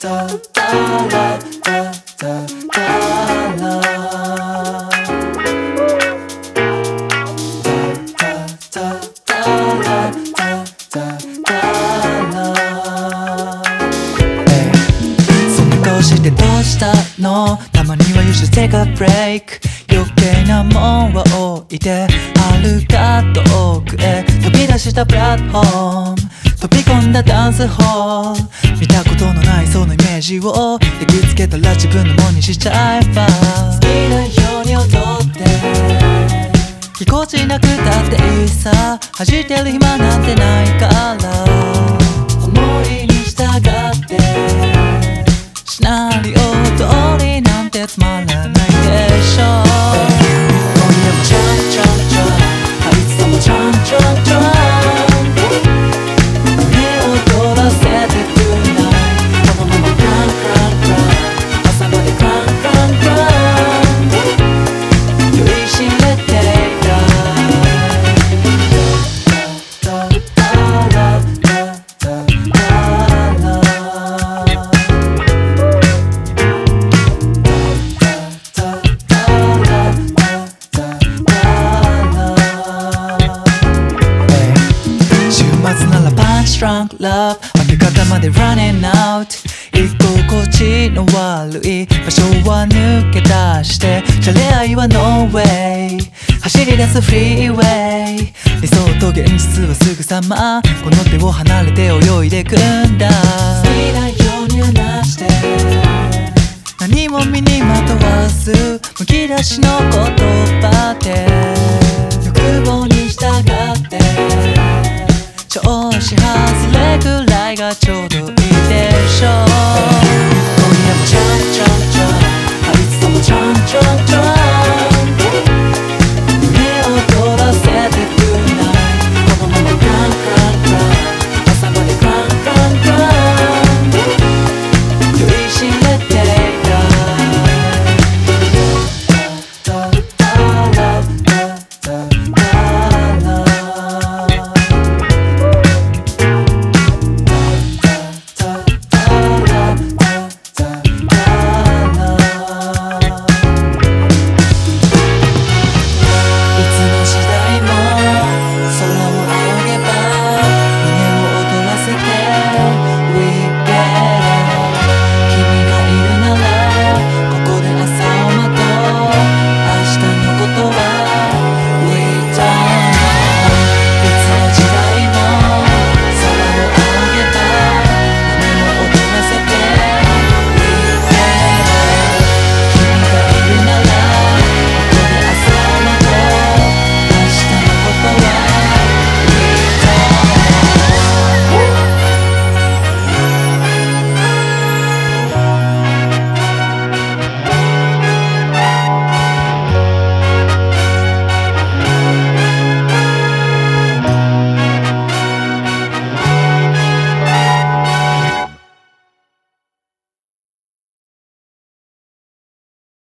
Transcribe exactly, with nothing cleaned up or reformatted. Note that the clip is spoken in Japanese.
してどうしたの？たまには You should take a break。 余計なもんは置いて遥か遠くへ飛び出したプラットフォーム、飛び込んだダンスホール、見たことのないそのイメージを焼き付けたら自分のものにしちゃえば、好きなように踊ってぎこちなくたっていいさ、弾いてる暇なんてないから思いに従ってシナリオ通りなんてつまらないでしょう。今夜もチャンチャンチャン、いつもチャンチャンチャン、胸を躍らせて Tonight。 このままクランクランクラン、朝までクランクランクラン、酔いしれていたDrunk love 明け方まで running out。 居心地の悪い場所は抜け出してじゃれ合いは no way。 走り出すフリーウェイ、理想と現実はすぐさまこの手を離れて泳いでくんだ。好きなように話して何も身にまとわずむき出しの言葉で欲望に従って調子外れくらいがちょうどいいでしょう。